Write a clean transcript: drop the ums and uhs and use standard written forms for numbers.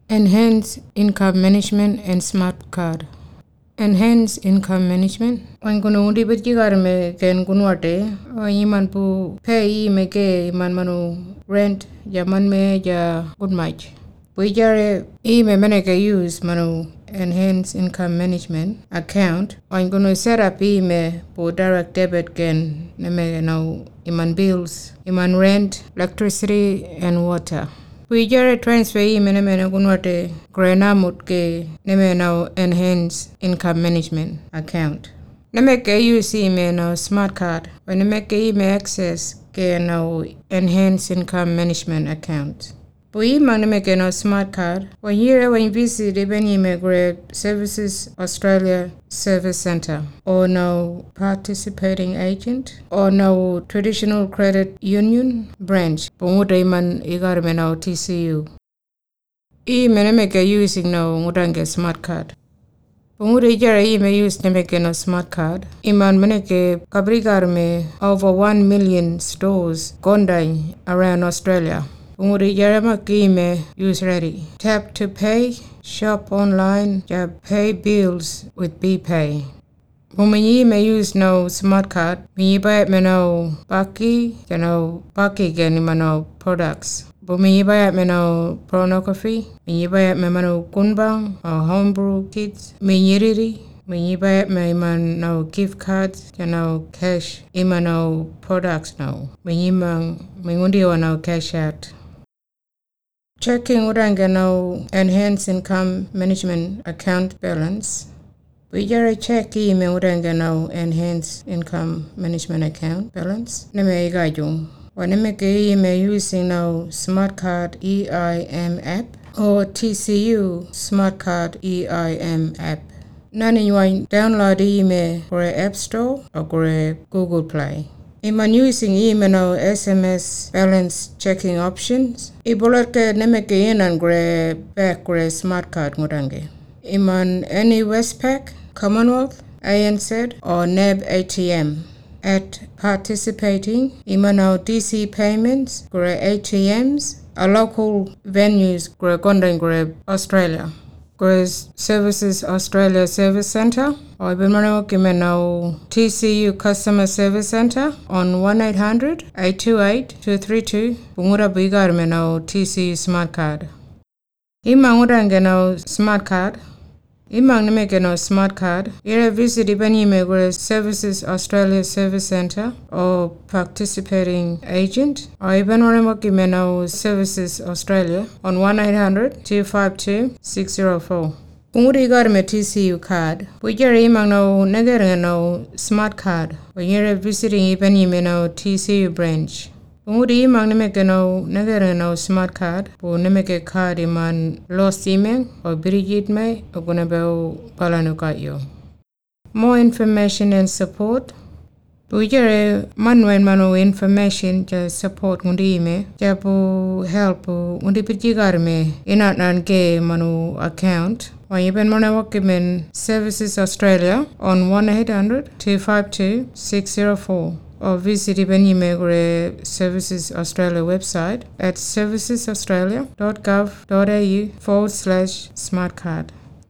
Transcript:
Enhance income management and smart card. Enhance income management. Wan kuno undi berjigar me ken kunwate. Iman pu pay me ke iman manu rent jaman me ja good much. Pujare me meneke use manu enhance income management account. Wan kuno set up me pu direct debit ken neme no iman bills, iman rent, electricity and water. Pujare transfer mene kunwate grena mutke neme no enhance income management account. Neme ke use me no smart card. When neme ke me access ke no enhance income management account. Pui neme ke no smart card. When visit even immigrant services Australia service center or no participating agent or no traditional credit union branch. Pungude iman igarme no TCU. Neme ke using no ngudange smart card. Punguri jara me use nemeke no smart card. Iman meneke kabrigar me over 1 million stores gondang around Australia. Punguri jara me use ready. Tap to pay, shop online, pay bills with BPay. Pumunyi me use no smart card. Minyibayat me no baki gani mano products. Minyibayat me no pornography. Minyibayat me mano kunbang or homebrew kits. Minyibayat me man no gift cards. Cash. Ima no products no. Mingundi wa no cash out. Checking uranga no enhance income management account balance. We just check me uranga no enhance income management account balance. Neme igajung. Waneme ke me using no smart card EIM app or TCU smart card EIM app. Nani yuan download me for App Store or for Google Play. Iman using no SMS balance checking options. Ibolake neme ke inan gre back gre smart card ngudange. Iman any Westpac, Commonwealth, ANZ or NAB ATM. At participating Imano DC payments, gre ATMs, a local venues, gre Gondang gre Australia. Gre Services Australia Service Centre, or Bimano Kimeno TCU Customer Service Centre on 1-800-828-232, Bungura Bigar Meno TCU Smart Card. Imangurangeno Smart Card. Imang nemekeno smart card. Ira visit Ibanimegre Services Australia Service Centre or participating agent or Ibanimeno Services Australia on 1-800-252-604. Punguri garme TCU card. Pujari imang no negereno smart card. Ira visiting Ibanimeno TCU branch. Punguri imang nemekeno negereno smart card. Po nemeke card iman lost email or Brigid me or gunabel palanukayo. More information and support. Pujare manu information ja support ngundi ime. Japu help ngundi pijigarme inatnan ke manu account. Even Monawakimen Services Australia on 1-800-252-604 or visit Ibanimegre Services Australia website at servicesaustralia.gov.au/smartcard.